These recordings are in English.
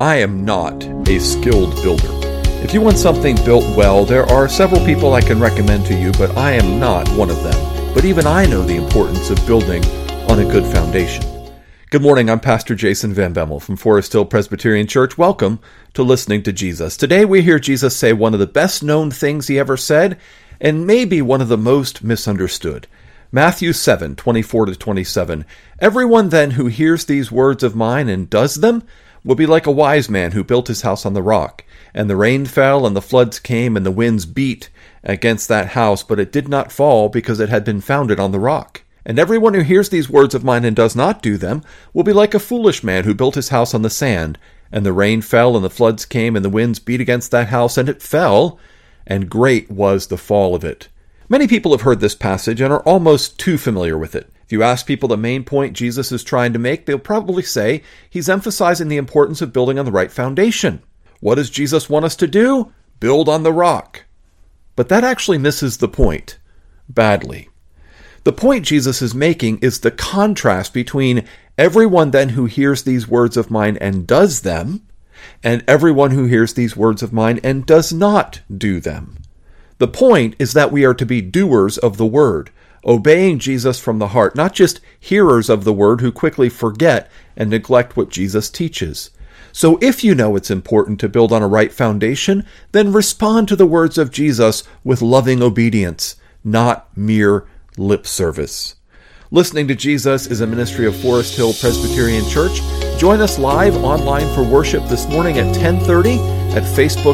I am not a skilled builder. If you want something built well, there are several people I can recommend to you, but I am not one of them. But even I know the importance of building on a good foundation. Good morning, I'm Pastor Jason Van Bemmel from Forest Hill Presbyterian Church. Welcome to Listening to Jesus. Today we hear Jesus say one of the best known things he ever said, and maybe one of the most misunderstood. Matthew 7:24-27. Everyone then who hears these words of mine and does them will be like a wise man who built his house on the rock. And the rain fell, and the floods came, and the winds beat against that house, but it did not fall because it had been founded on the rock. And everyone who hears these words of mine and does not do them will be like a foolish man who built his house on the sand. And the rain fell, and the floods came, and the winds beat against that house, and it fell, and great was the fall of it. Many people have heard this passage and are almost too familiar with it. If you ask people the main point Jesus is trying to make, they'll probably say he's emphasizing the importance of building on the right foundation. What does Jesus want us to do? Build on the rock. But that actually misses the point badly. The point Jesus is making is the contrast between everyone then who hears these words of mine and does them, and everyone who hears these words of mine and does not do them. The point is that we are to be doers of the word, obeying Jesus from the heart, not just hearers of the word who quickly forget and neglect what Jesus teaches. So if you know it's important to build on a right foundation, then respond to the words of Jesus with loving obedience, not mere lip service. Listening to Jesus is a ministry of Forest Hill Presbyterian Church. Join us live online for worship this morning at 10:30 at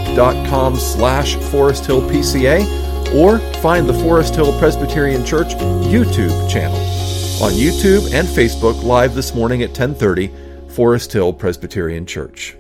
facebook.com/ForestHillPCA, or find the Forest Hill Presbyterian Church YouTube channel. On YouTube and Facebook, live this morning at 10:30, Forest Hill Presbyterian Church.